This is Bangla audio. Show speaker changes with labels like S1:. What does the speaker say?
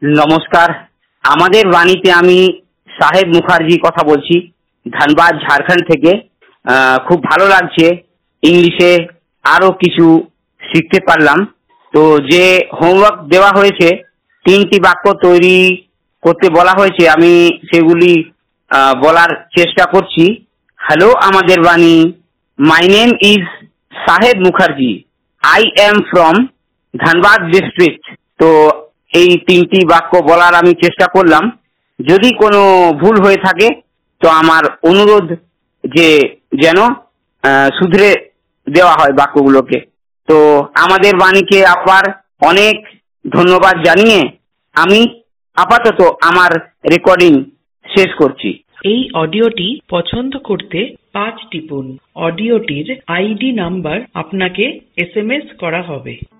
S1: নমস্কার। আমাদের বাণীতে আমি সাহেব মুখার্জি কথা বলছি, ধানবাদ ঝাড়খণ্ড থেকে। খুব ভালো লাগছে, ইংলিশে আরো কিছু শিখতে পারলাম। তো যে হোমওয়ার্ক দেওয়া হয়েছে, 3টি বাক্য তৈরি করতে বলা হয়েছে, আমি সেগুলি বলার চেষ্টা করছি। হ্যালো আমাদের বাণী, মাই name is Saheb Mukherjee, I am from Dhanbad district. তো এই 3টি বাক্য বলার আমি চেষ্টা করলাম। যদি কোনো ভুল হয়ে থাকে তো আমার অনুরোধ যে যেন শুধরে দেওয়া হয় বাক্যগুলোকে। তো আমাদের বাণীকে আবার অনেক ধন্যবাদ জানিয়ে আমি আপাতত আমার রেকর্ডিং শেষ করছি।
S2: এই অডিওটি পছন্দ করতে 5 টিপুন। অডিওটির আইডি নাম্বার আপনাকে SMS করা হবে।